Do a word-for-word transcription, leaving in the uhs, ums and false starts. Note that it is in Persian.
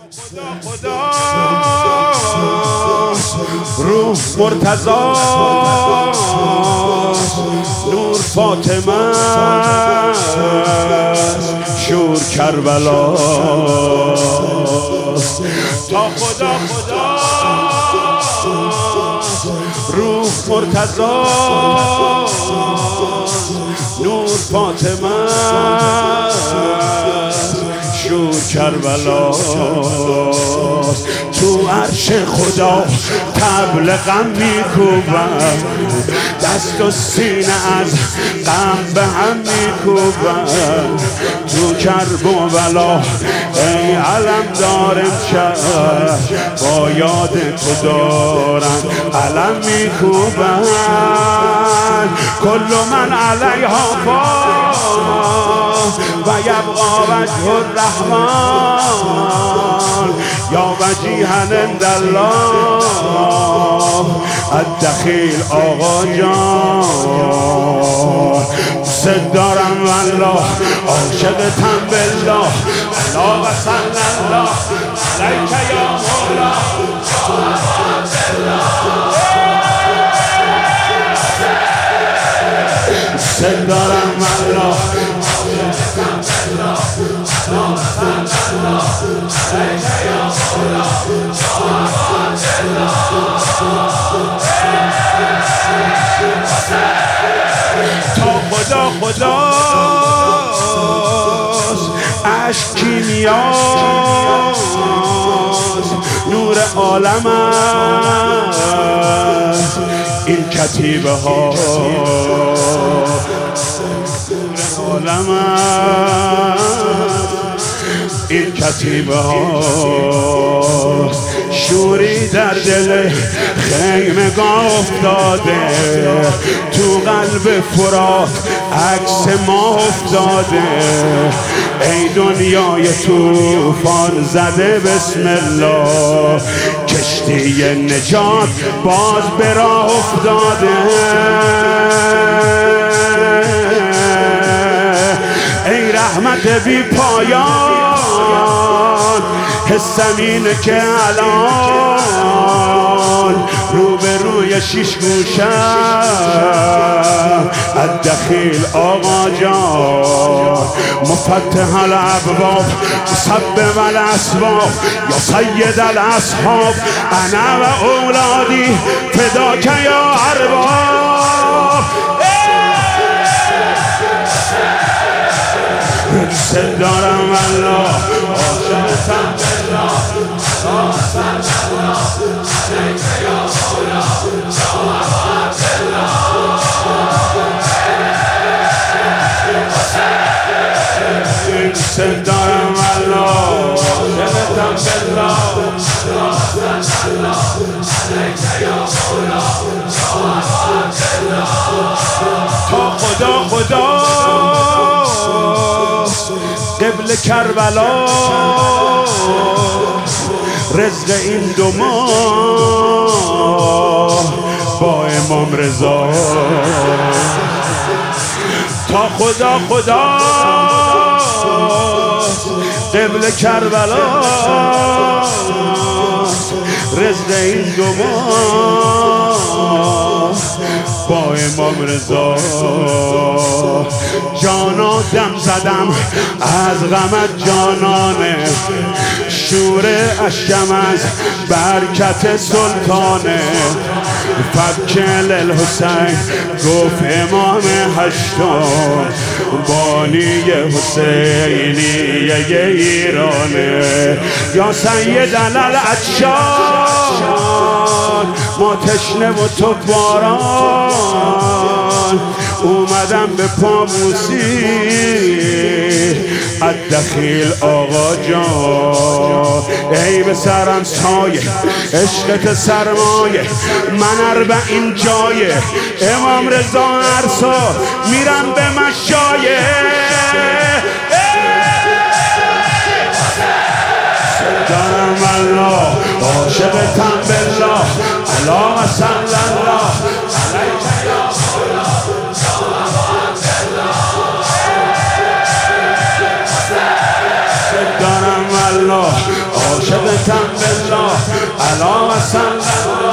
خدا روح مرتضی نور فاطمه شور کربلا تا خدا خدا روح مرتضی نور فاطمه شور کربلا تو عرش خدا طبل غم میکوبم دست و سینه از غم به هم میکوبم تو کرب و بلا ای علم دارم شهر با یاد تو دارم علم میکوبم کل من علیها فان و یبقى وجه الرحمن یا وجیها عند الله الدخیل آقا جان دوست دارم والله عاشقتم بالله الا و صلی الله علیک یا مولا دوست دارم والله تا خدا خدا عشق کیمیاست نور عالم است این کتیبه ها عالم این کتیبه ها شوری در دل خیمگاه افتاده تو قلب فرات عکس ما افتاده ای دنیای طوفان زده بسم الله کشتی نجات باز به راه افتاده ای رحمت بی پایان حسم اینه که الان رو به روی شیش گوشم الدخیل آقا جان مفتح الابواب مسبب الاسباب یا سید الاصحاب انا و اولادی فداک یا ارباب دوست دارم والله عاشقتم بالله الا صلی الله علیک یا مولا دوست دارم والله عاشقتم بالله الا صلی الله علیک یا مولا تا خدا خدا قبل کربلا رزق این دو ماه با امام رضا تا خدا خدا قبل کربلا رزق این دو ماه با امام رضا جانا دم زدم از غمت جانانه شور اشکم از برکت سلطانه فکل الحسین گفت امام هشتم بانی حسینی ایرانه یا سید العطشان ما تشنه و تو باران اومدم به پاموسی الدخیل آقا جان ای به سرم سایه عشقت سرمایه من اربعین جایه امام رضا عرصا میرم به مشایه دارم الله عاشقتم بالله اللهم صل الله علیک یا مولا دارم الله عاشقتم بالله علا و صلی الله